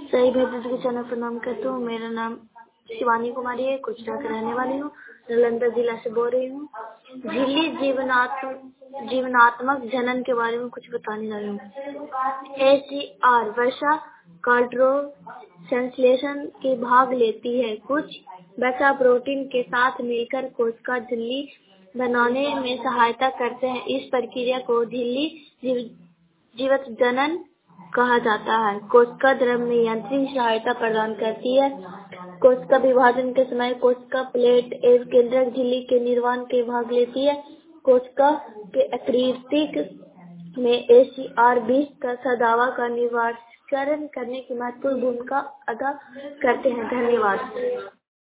सही भेद के चैनल पर नाम करती हूँ। मेरा नाम शिवानी कुमारी है, कुचरा की रहने वाली हूँ, नालंदा जिला से बोल रही हूँ। झिल्ली जीवनात्मक जनन के बारे में कुछ बताने जा रही हूँ। ACR वसा कार्ट्रो संश्लेषण के भाग लेती है। कुछ वसा प्रोटीन के साथ मिलकर कोशिका झिल्ली बनाने में सहायता करते हैं। इस प्रक्रिया को झिल्ली जीवत जनन कहा जाता है। कोशिका द्रव में यांत्रिक सहायता प्रदान करती है। कोशिका विभाजन के समय कोशिका प्लेट एवं केंद्रक झिल्ली के निर्माण के भाग लेती है। कोशिका के आकृतिक में ACR 20 तथा दवा का निवारण करने की महत्वपूर्ण भूमिका अदा करते हैं। धन्यवाद।